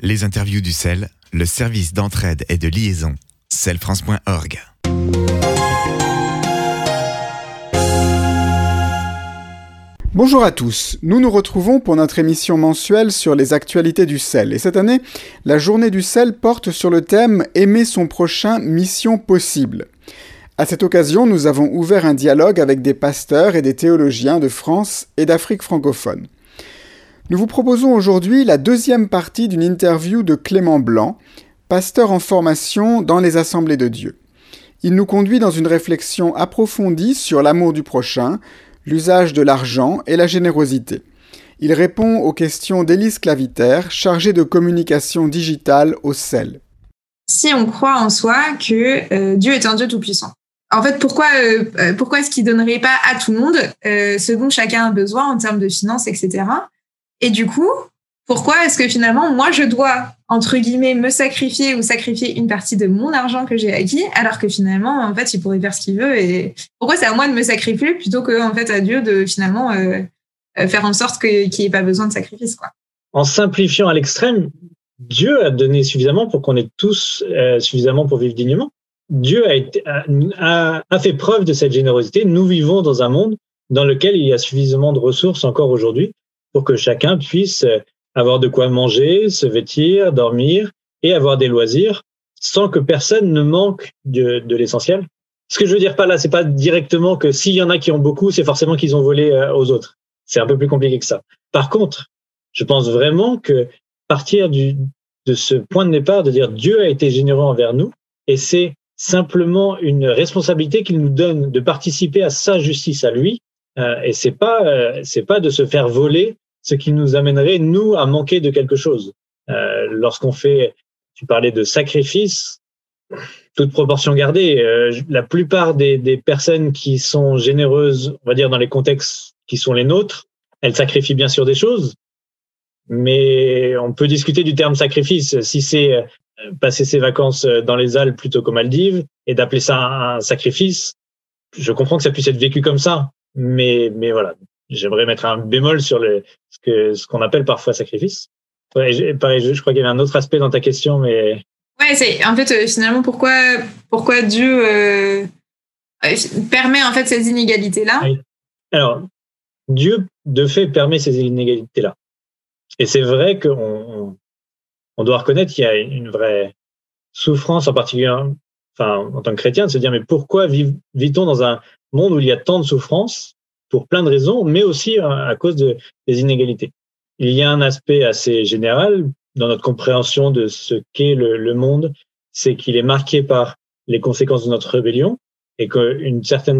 Les interviews du CEL, le service d'entraide et de liaison, celfrance.org. Bonjour à tous, nous nous retrouvons pour notre émission mensuelle sur les actualités du CEL. Et cette année, la journée du CEL porte sur le thème « Aimer son prochain, mission possible ». À cette occasion, nous avons ouvert un dialogue avec des pasteurs et des théologiens de France et d'Afrique francophone. Nous vous proposons aujourd'hui la deuxième partie d'une interview de Clément Blanc, pasteur en formation dans les Assemblées de Dieu. Il nous conduit dans une réflexion approfondie sur l'amour du prochain, l'usage de l'argent et la générosité. Il répond aux questions d'Élise Claviter, chargée de communication digitale au CEL. Si on croit en soi que Dieu est un Dieu tout-puissant, en fait, pourquoi est-ce qu'il donnerait pas à tout le monde ce dont chacun a besoin en termes de finances, etc. Et du coup, pourquoi est-ce que finalement, moi, je dois, entre guillemets, me sacrifier ou sacrifier une partie de mon argent que j'ai acquis, alors que finalement, en fait, il pourrait faire ce qu'il veut. Et pourquoi c'est à moi de me sacrifier plutôt que, en fait, à Dieu de finalement faire en sorte qu'il n'y ait pas besoin de sacrifice, quoi. En simplifiant à l'extrême, Dieu a donné suffisamment pour qu'on ait tous suffisamment pour vivre dignement. Dieu a fait preuve de cette générosité. Nous vivons dans un monde dans lequel il y a suffisamment de ressources encore aujourd'hui pour que chacun puisse avoir de quoi manger, se vêtir, dormir et avoir des loisirs sans que personne ne manque de l'essentiel. Ce que je veux dire par là, c'est pas directement que s'il y en a qui ont beaucoup, c'est forcément qu'ils ont volé aux autres. C'est un peu plus compliqué que ça. Par contre, je pense vraiment que partir de ce point de départ, de dire Dieu a été généreux envers nous et c'est simplement une responsabilité qu'il nous donne de participer à sa justice à lui et c'est pas de se faire voler ce qui nous amènerait, nous, à manquer de quelque chose. Lorsqu'on fait, tu parlais de sacrifice, toute proportion gardée, la plupart des personnes qui sont généreuses, on va dire dans les contextes qui sont les nôtres, elles sacrifient bien sûr des choses, mais on peut discuter du terme sacrifice. Si c'est passer ses vacances dans les Alpes plutôt qu'aux Maldives et d'appeler ça un sacrifice, je comprends que ça puisse être vécu comme ça, mais voilà. J'aimerais mettre un bémol sur ce qu'on appelle parfois sacrifice. Ouais, pareil, je crois qu'il y avait un autre aspect dans ta question, mais... Ouais, c'est en fait finalement pourquoi Dieu permet en fait ces inégalités-là. Oui. Alors, Dieu de fait permet ces inégalités-là. Et c'est vrai qu'on doit reconnaître qu'il y a une vraie souffrance en particulier, enfin en tant que chrétien, de se dire mais pourquoi vit-on dans un monde où il y a tant de souffrance? Pour plein de raisons, mais aussi à cause des inégalités. Il y a un aspect assez général dans notre compréhension de ce qu'est le monde, c'est qu'il est marqué par les conséquences de notre rébellion et qu'une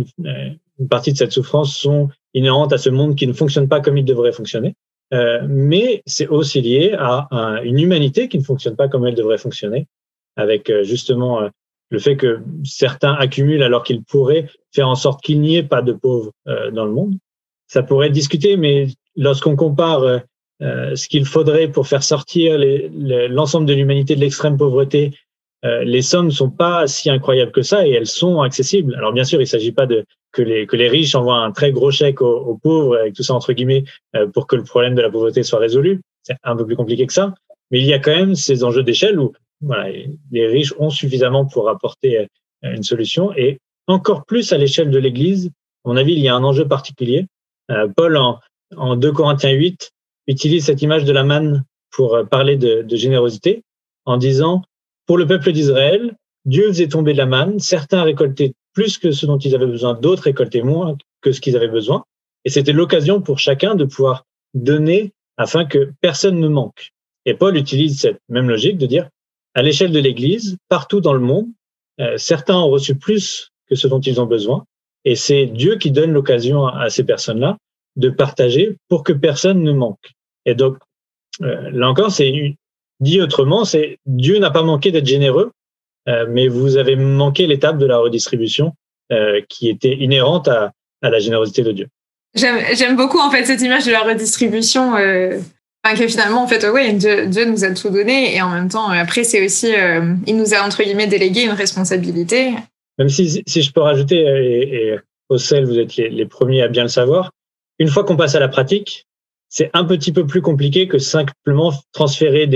une partie de cette souffrance sont inhérentes à ce monde qui ne fonctionne pas comme il devrait fonctionner. Mais c'est aussi lié à une humanité qui ne fonctionne pas comme elle devrait fonctionner, avec justement le fait que certains accumulent alors qu'ils pourraient faire en sorte qu'il n'y ait pas de pauvres dans le monde. Ça pourrait être discuté, mais lorsqu'on compare ce qu'il faudrait pour faire sortir l'ensemble de l'humanité de l'extrême pauvreté, les sommes ne sont pas si incroyables que ça et elles sont accessibles. Alors bien sûr, il ne s'agit pas que les riches envoient un très gros chèque aux pauvres, avec tout ça entre guillemets, pour que le problème de la pauvreté soit résolu. C'est un peu plus compliqué que ça. Mais il y a quand même ces enjeux d'échelle où voilà, les riches ont suffisamment pour apporter une solution et encore plus à l'échelle de l'Église. À mon avis, il y a un enjeu particulier. Paul, en 2 Corinthiens 8, utilise cette image de la manne pour parler de générosité en disant « Pour le peuple d'Israël, Dieu faisait tomber de la manne. Certains récoltaient plus que ce dont ils avaient besoin, d'autres récoltaient moins que ce qu'ils avaient besoin. Et c'était l'occasion pour chacun de pouvoir donner afin que personne ne manque. » Et Paul utilise cette même logique de dire à l'échelle de l'Église, partout dans le monde, certains ont reçu plus que ce dont ils ont besoin. Et c'est Dieu qui donne l'occasion à ces personnes-là de partager pour que personne ne manque. Et donc, là encore, dit autrement, c'est Dieu n'a pas manqué d'être généreux, mais vous avez manqué l'étape de la redistribution qui était inhérente à la générosité de Dieu. J'aime beaucoup en fait cette image de la redistribution. Que finalement, en fait, ouais, Dieu nous a tout donné et en même temps, après, c'est aussi, il nous a, entre guillemets, délégué une responsabilité. Même si je peux rajouter, et au CEL, vous êtes les premiers à bien le savoir, une fois qu'on passe à la pratique, c'est un petit peu plus compliqué que simplement transférer des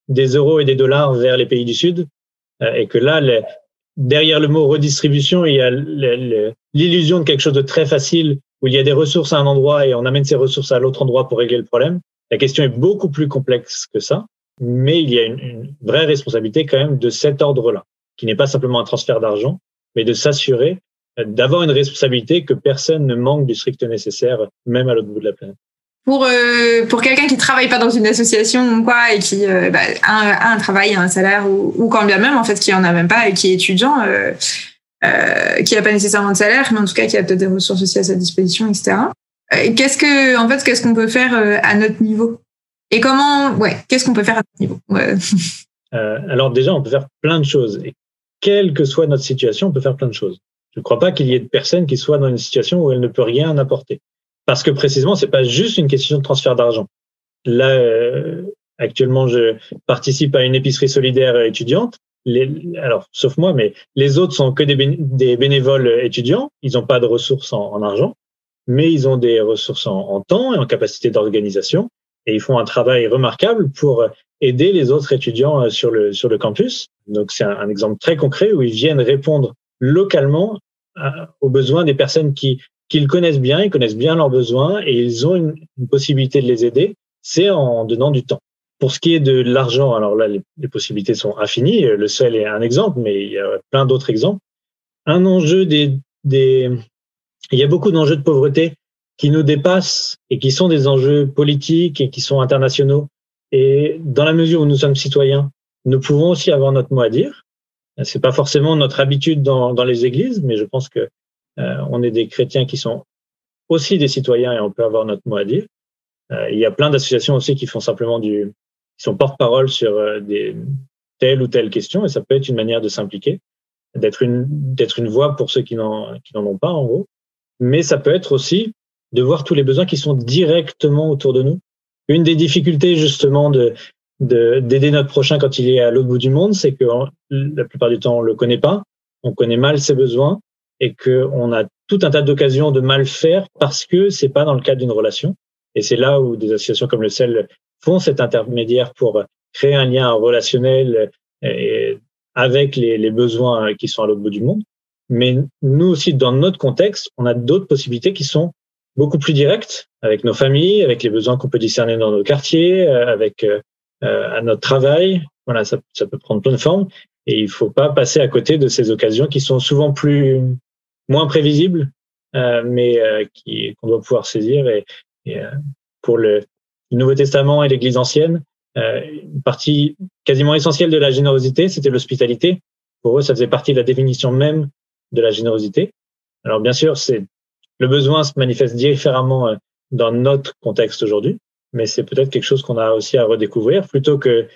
des euros et des dollars vers les pays du Sud, et que là, derrière le mot redistribution, il y a l'illusion de quelque chose de très facile, où il y a des ressources à un endroit et on amène ces ressources à l'autre endroit pour régler le problème. La question est beaucoup plus complexe que ça, mais il y a une vraie responsabilité quand même de cet ordre-là, qui n'est pas simplement un transfert d'argent, mais de s'assurer d'avoir une responsabilité que personne ne manque du strict nécessaire, même à l'autre bout de la planète. Pour quelqu'un qui travaille pas dans une association ou quoi et qui a un travail, un salaire ou quand bien même en fait qui en a même pas et qui est étudiant, qui a pas nécessairement de salaire, mais en tout cas qui a peut-être des ressources aussi à sa disposition, etc. Qu'est-ce qu'on peut faire à notre niveau et qu'est-ce qu'on peut faire à notre niveau? Alors déjà, on peut faire plein de choses. Et quelle que soit notre situation, on peut faire plein de choses. Je ne crois pas qu'il y ait de personne qui soit dans une situation où elle ne peut rien apporter. Parce que précisément, c'est pas juste une question de transfert d'argent. Là, actuellement, je participe à une épicerie solidaire étudiante. Alors, sauf moi, mais les autres sont que des bénévoles étudiants. Ils n'ont pas de ressources en argent, mais ils ont des ressources en temps et en capacité d'organisation. Et ils font un travail remarquable pour aider les autres étudiants sur le campus. Donc, c'est un exemple très concret où ils viennent répondre localement aux besoins des personnes qu'ils connaissent bien, ils connaissent bien leurs besoins et ils ont une possibilité de les aider, c'est en donnant du temps. Pour ce qui est de l'argent, alors là, les possibilités sont infinies. Le sel est un exemple, mais il y a plein d'autres exemples. Un enjeu il y a beaucoup d'enjeux de pauvreté qui nous dépassent et qui sont des enjeux politiques et qui sont internationaux. Et dans la mesure où nous sommes citoyens, nous pouvons aussi avoir notre mot à dire. C'est pas forcément notre habitude dans les églises, mais je pense que on est des chrétiens qui sont aussi des citoyens et on peut avoir notre mot à dire. Il y a plein d'associations aussi qui font simplement qui sont porte-parole sur telle ou telle question et ça peut être une manière de s'impliquer, d'être une voix pour ceux qui n'en ont pas en gros. Mais ça peut être aussi de voir tous les besoins qui sont directement autour de nous. Une des difficultés justement d'aider notre prochain quand il est à l'autre bout du monde, c'est que la plupart du temps on le connaît pas, on connaît mal ses besoins et qu'on a tout un tas d'occasions de mal faire parce que c'est pas dans le cadre d'une relation. Et c'est là où des associations comme le CEL font cet intermédiaire pour créer un lien relationnel avec les besoins qui sont à l'autre bout du monde. Mais nous aussi, dans notre contexte, on a d'autres possibilités qui sont beaucoup plus directes avec nos familles, avec les besoins qu'on peut discerner dans nos quartiers, avec à notre travail. Voilà, ça peut prendre plein de formes. Et il faut pas passer à côté de ces occasions qui sont souvent moins prévisibles, mais qu'on doit pouvoir saisir. Et pour le Nouveau Testament et l'Église ancienne, une partie quasiment essentielle de la générosité, c'était l'hospitalité. Pour eux, ça faisait partie de la définition même de la générosité. Alors bien sûr, le besoin se manifeste différemment dans notre contexte aujourd'hui, mais c'est peut-être quelque chose qu'on a aussi à redécouvrir, plutôt que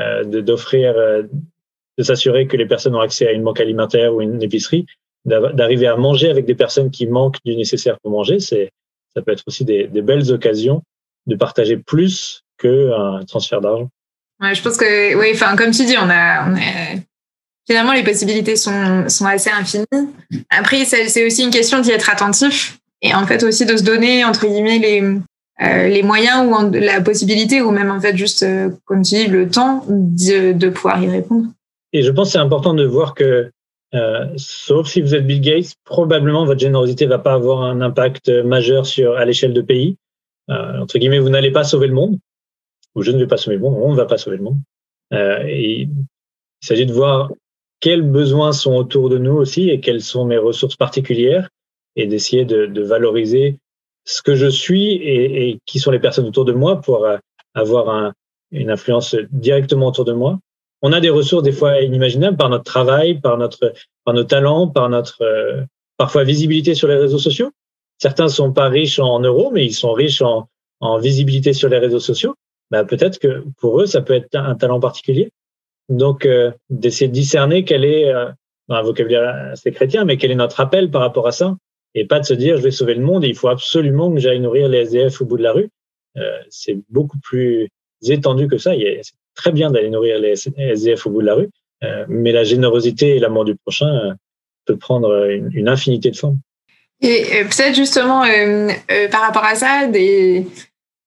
de s'assurer que les personnes ont accès à une banque alimentaire ou une épicerie, d'arriver à manger avec des personnes qui manquent du nécessaire pour manger. Ça peut être aussi des belles occasions de partager plus qu'un transfert d'argent. Ouais, je pense que, oui, enfin, comme tu dis, finalement, les possibilités sont assez infinies. Après, c'est aussi une question d'y être attentif et en fait aussi de se donner, entre guillemets, les moyens ou la possibilité ou même en fait juste, comme tu dis, le temps de pouvoir y répondre. Et je pense que c'est important de voir que, sauf si vous êtes Bill Gates, probablement votre générosité va pas avoir un impact majeur à l'échelle de pays. Entre guillemets, vous n'allez pas sauver le monde, ou je ne vais pas sauver le monde, on ne va pas sauver le monde. Et il s'agit de voir quels besoins sont autour de nous aussi et quelles sont mes ressources particulières et d'essayer de valoriser ce que je suis et qui sont les personnes autour de moi pour avoir une influence directement autour de moi. On a des ressources des fois inimaginables par notre travail, par nos talents, par notre parfois visibilité sur les réseaux sociaux. Certains sont pas riches en euros, mais ils sont riches en visibilité sur les réseaux sociaux. Peut-être que pour eux, ça peut être un talent particulier. Donc, d'essayer de discerner quel est, dans un vocabulaire assez chrétien, mais quel est notre appel par rapport à ça, et pas de se dire je vais sauver le monde et il faut absolument que j'aille nourrir les SDF au bout de la rue. C'est beaucoup plus étendu que ça. C'est très bien d'aller nourrir les SDF au bout de la rue, mais la générosité et l'amour du prochain peut prendre une infinité de formes. Et peut-être justement par rapport à ça,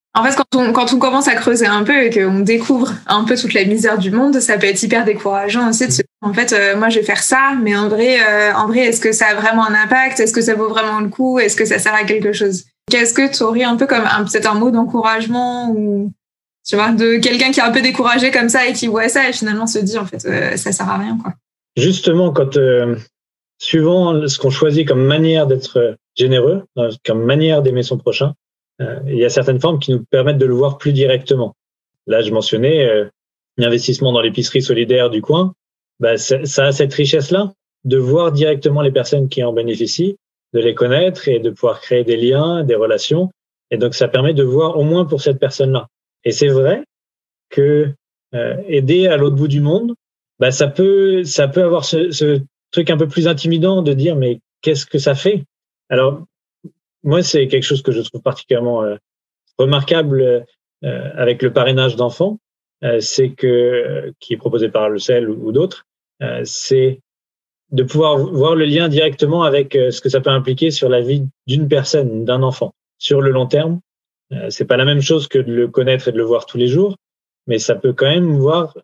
En fait, quand on commence à creuser un peu et qu'on découvre un peu toute la misère du monde, ça peut être hyper décourageant aussi de se dire, en fait, moi, je vais faire ça, mais en vrai, est-ce que ça a vraiment un impact? Est-ce que ça vaut vraiment le coup? Est-ce que ça sert à quelque chose? Qu'est-ce que tu aurais un peu comme peut-être un mot d'encouragement ou, tu vois, de quelqu'un qui est un peu découragé comme ça et qui voit ça et finalement se dit, en fait, ça sert à rien, quoi. Justement, quand, suivant ce qu'on choisit comme manière d'être généreux, comme manière d'aimer son prochain, il y a certaines formes qui nous permettent de le voir plus directement. Là, je mentionnais l'investissement dans l'épicerie solidaire du coin. Ça a cette richesse-là de voir directement les personnes qui en bénéficient, de les connaître et de pouvoir créer des liens, des relations. Et donc, ça permet de voir au moins pour cette personne-là. Et c'est vrai que aider à l'autre bout du monde, ça peut avoir ce truc un peu plus intimidant de dire mais qu'est-ce que ça fait? Alors, moi, c'est quelque chose que je trouve particulièrement remarquable avec le parrainage d'enfants, qui est proposé par le CEL ou d'autres, c'est de pouvoir voir le lien directement avec ce que ça peut impliquer sur la vie d'une personne, d'un enfant, sur le long terme. C'est pas la même chose que de le connaître et de le voir tous les jours, mais ça peut quand même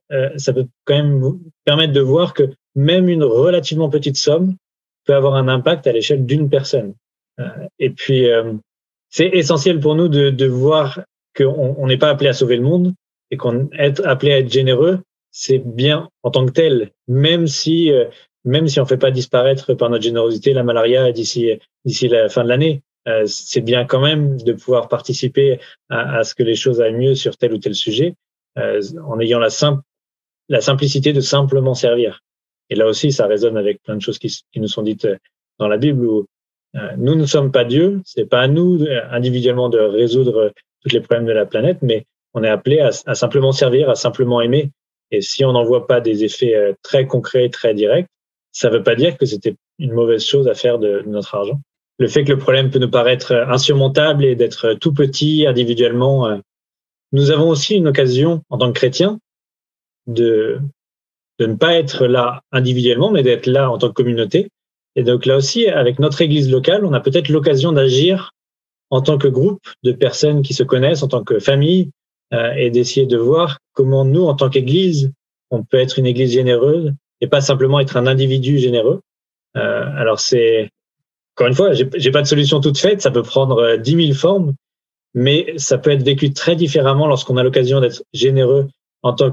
permettre de voir que même une relativement petite somme peut avoir un impact à l'échelle d'une personne. Et puis, c'est essentiel pour nous de voir qu'on n'est pas appelé à sauver le monde et qu'on est appelé à être généreux, c'est bien en tant que tel, même si on fait pas disparaître par notre générosité la malaria d'ici la fin de l'année. C'est bien quand même de pouvoir participer à ce que les choses aillent mieux sur tel ou tel sujet, en ayant la simplicité de simplement servir. Et là aussi, ça résonne avec plein de choses qui nous sont dites dans la Bible où nous ne sommes pas Dieu, c'est pas à nous individuellement de résoudre tous les problèmes de la planète, mais on est appelé à simplement servir, à simplement aimer. Et si on n'en voit pas des effets très concrets, très directs, ça veut pas dire que c'était une mauvaise chose à faire de notre argent. Le fait que le problème peut nous paraître insurmontable et d'être tout petit individuellement, nous avons aussi une occasion en tant que chrétiens de ne pas être là individuellement, mais d'être là en tant que communauté. Et donc là aussi, avec notre église locale, on a peut-être l'occasion d'agir en tant que groupe de personnes qui se connaissent, en tant que famille, et d'essayer de voir comment nous, en tant qu'église, on peut être une église généreuse et pas simplement être un individu généreux. Alors encore une fois, j'ai pas de solution toute faite, ça peut prendre 10 000 formes, mais ça peut être vécu très différemment lorsqu'on a l'occasion d'être généreux en tant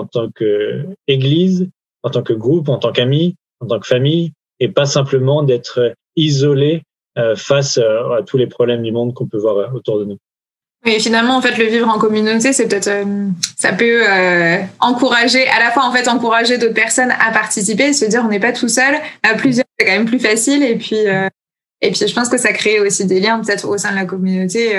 que église, en tant que groupe, en tant qu'amis, en tant que famille, et pas simplement d'être isolé face à tous les problèmes du monde qu'on peut voir autour de nous. Et finalement, en fait, le vivre en communauté, c'est peut-être, ça peut encourager d'autres personnes à participer, se dire on n'est pas tout seul, à plusieurs, c'est quand même plus facile. Et puis, je pense que ça crée aussi des liens peut-être au sein de la communauté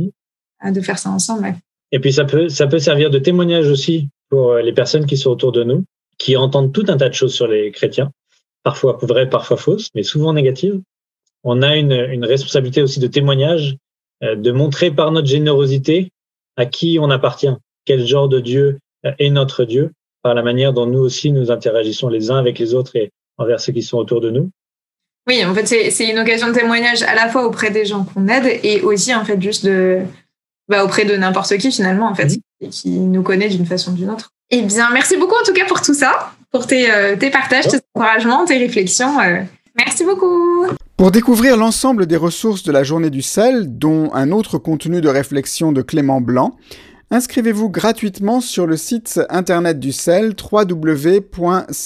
de faire ça ensemble. Ouais. Et puis ça peut servir de témoignage aussi pour les personnes qui sont autour de nous, qui entendent tout un tas de choses sur les chrétiens, parfois vraies, parfois fausses, mais souvent négatives. On a une responsabilité aussi de témoignage, de montrer par notre générosité à qui on appartient, quel genre de Dieu est notre Dieu, par la manière dont nous aussi nous interagissons les uns avec les autres et envers ceux qui sont autour de nous. Oui, en fait, c'est une occasion de témoignage à la fois auprès des gens qu'on aide et aussi, en fait, juste auprès de n'importe qui, finalement, en fait, et qui nous connaît d'une façon ou d'une autre. Eh bien, merci beaucoup, en tout cas, pour tout ça, pour tes partages, tes encouragements, tes réflexions. Merci beaucoup. Pour découvrir l'ensemble des ressources de la Journée du sel, dont un autre contenu de réflexion de Clément Blanc, inscrivez-vous gratuitement sur le site internet du sel,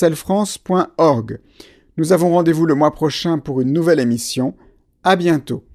www.selfrance.org. Nous avons rendez-vous le mois prochain pour une nouvelle émission. À bientôt.